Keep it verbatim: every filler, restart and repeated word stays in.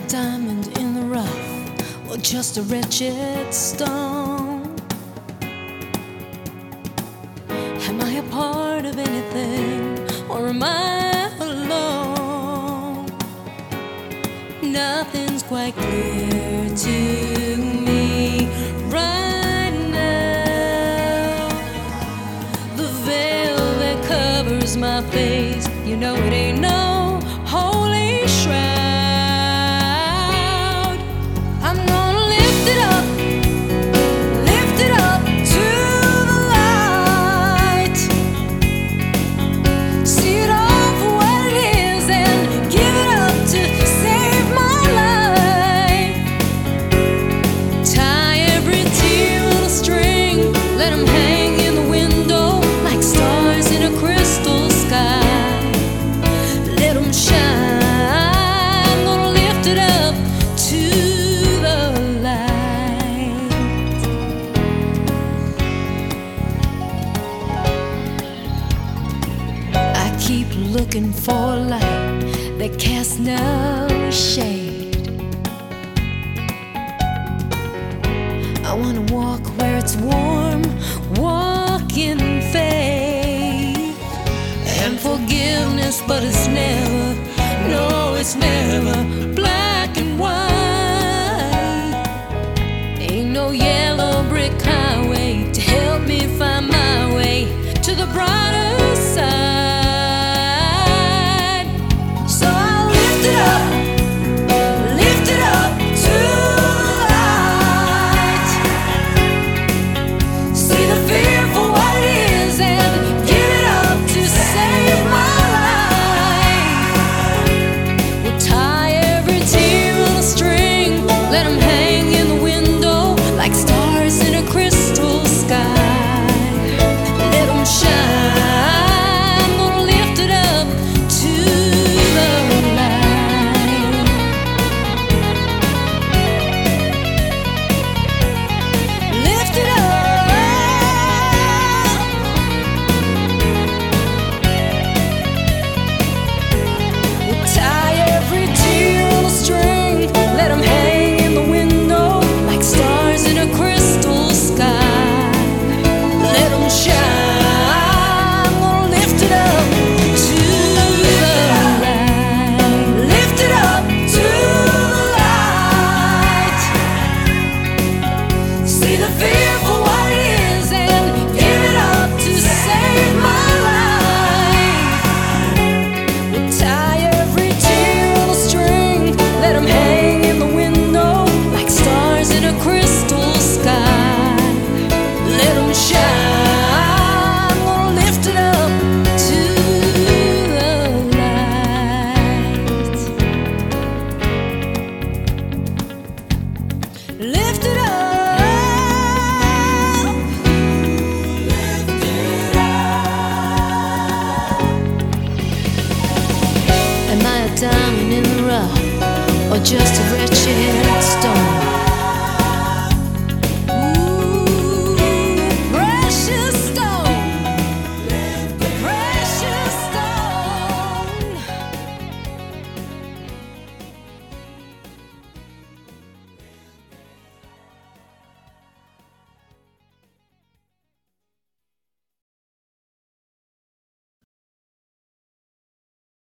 diamond in the rough, or just a wretched stone? Am I a part of anything, or am I alone? Nothing's quite clear to me right now. The veil that covers my face, you know it ain't no holy shroud. I'm gonna lift it up, lift it up to the light. See it all for what it is and give it up to save my life. Tie every tear on a string, let 'em hang in the window like stars in a crystal sky. Let 'em shine. I'm gonna lift it up to the light. I keep looking for a light that casts no shade. I wanna walk where it's warm, walk in faith and forgiveness, but it's never, no, it's never black and white. Ain't no yellow brick highway to help me find my way to the brighter side. So I'll lift it up, lift it up to the light. See the fear for what it is and give it up to save my life. We'll tie every tear on a string, let 'em hang in the window like stars in a crystal sky. Let 'em shine. I'm gonna lift it up to the light. Lift it up. We'll tie every tear on a string, let 'em hang in the window like stars in a crystal sky. Let 'em shine. I'm gonna lift it up to the light. Lift it up to the light. See the fear for what it is and give it up to save my life. We'll tie every tear on a string, let 'em hang in the window like stars in a crystal sky. Let 'em shine. I'm gonna lift it up to the light. Lift it up. Lift it up. Am I a diamond in the rough, or just a wretched stone?